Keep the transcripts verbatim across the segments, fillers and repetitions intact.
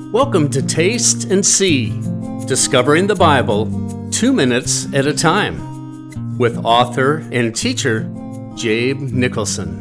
Welcome to Taste and See, discovering the Bible two minutes at a time, with author and teacher Jabe Nicholson.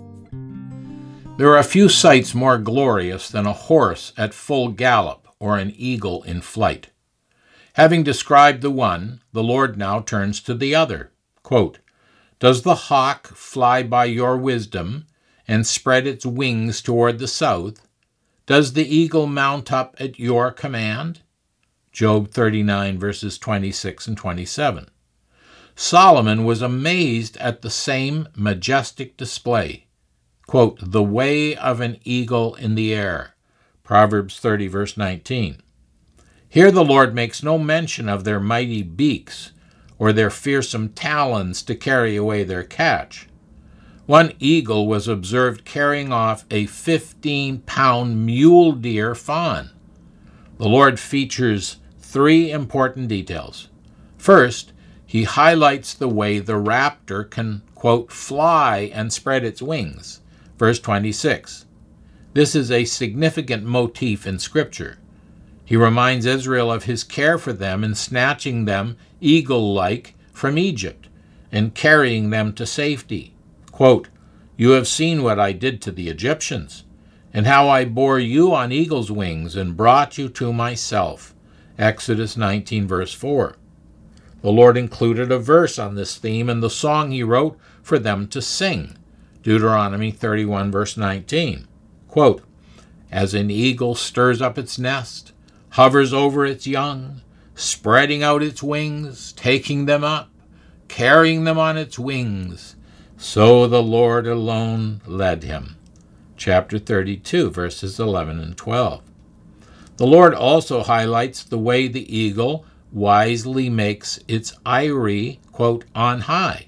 There are few sights more glorious than a horse at full gallop or an eagle in flight. Having described the one, the Lord now turns to the other. Quote, "Does the hawk fly by your wisdom and spread its wings toward the south? Does the eagle mount up at your command?" Job thirty-nine, verses twenty-six and twenty-seven. Solomon was amazed at the same majestic display. Quote, "The way of an eagle in the air." Proverbs thirty, verse nineteen. Here the Lord makes no mention of their mighty beaks or their fearsome talons to carry away their catch. One eagle was observed carrying off a fifteen-pound mule deer fawn. The Lord features three important details. First, he highlights the way the raptor can, quote, "fly and spread its wings." Verse twenty-six. This is a significant motif in Scripture. He reminds Israel of his care for them in snatching them, eagle-like, from Egypt and carrying them to safety. Quote, "You have seen what I did to the Egyptians, and how I bore you on eagle's wings and brought you to myself." Exodus nineteen, verse four. The Lord included a verse on this theme in the song he wrote for them to sing. Deuteronomy thirty-one, verse nineteen. Quote, "As an eagle stirs up its nest, hovers over its young, spreading out its wings, taking them up, carrying them on its wings, so the Lord alone led him." Chapter thirty-two, verses eleven and twelve. The Lord also highlights the way the eagle wisely makes its eyrie, quote, "on high."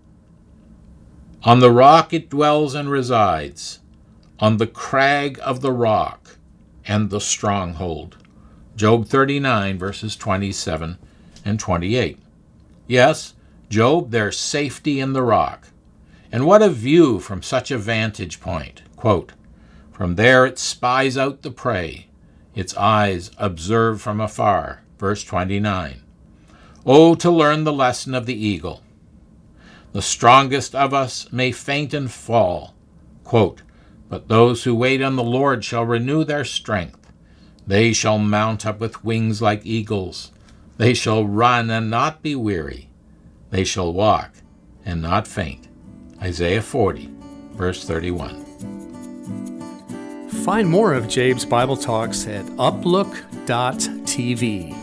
"On the rock it dwells and resides, on the crag of the rock and the stronghold." Job thirty-nine, verses twenty-seven and twenty-eight. Yes, Job, there's safety in the rock. And what a view from such a vantage point. Quote, "From there it spies out the prey. Its eyes observe from afar." Verse twenty-nine. Oh, to learn the lesson of the eagle. "The strongest of us may faint and fall." Quote, "But those who wait on the Lord shall renew their strength. They shall mount up with wings like eagles. They shall run and not be weary. They shall walk and not faint." Isaiah forty, verse thirty-one. Find more of Jabe's Bible Talks at uplook dot t v.